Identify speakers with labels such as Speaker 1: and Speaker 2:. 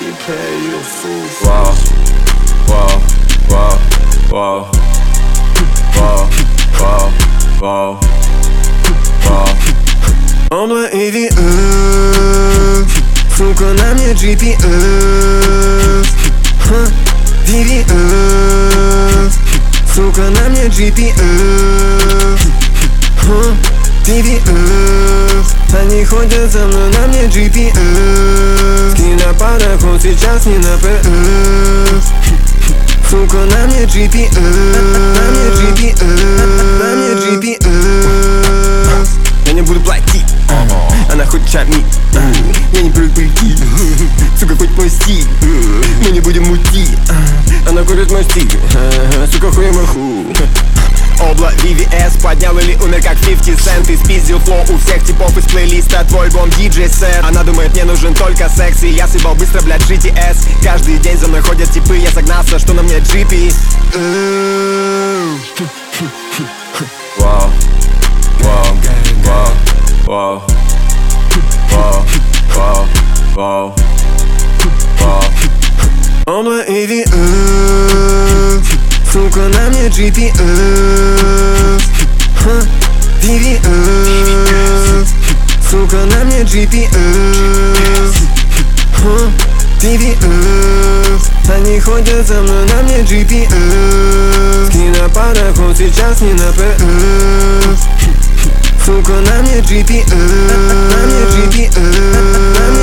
Speaker 1: и pay you full.
Speaker 2: Wow, wow, wow, wow, wow, wow, wow, wow.
Speaker 1: Обла AVS, сука, на мне GPS. VVS, сука, на мне GPS. VVS, они ходят за мной, на мне GPS. Кинопароход сейчас не на PS. Сука, на мне GPS, на мне GPS, на мне GPS. Я не буду платить, она хочет шамить. Я не привык прийти, сука, хоть мой стиль. Мы не будем мутить, она курит мой стиль. Сука, хуй маху. Обла VVS поднял или умер как 50 Cent. И спиздил флоу у всех типов из плейлиста. Твой альбом DJ Set. Она думает, мне нужен только секс. И я съебал быстро, блядь, GTS. Каждый день за мной ходят типы. Я загнался, что на мне джипи.
Speaker 2: Wow, wow, wow, wow, wow, wow, wow, wow.
Speaker 1: Обла AVS, сука, на мне GPS. VVS, сука, на мне GPS. VVS, они ходят за мной, на мне GPS. Кинопароход сейчас не на PS. Сука, на мне GPS, на мне GPS, на мне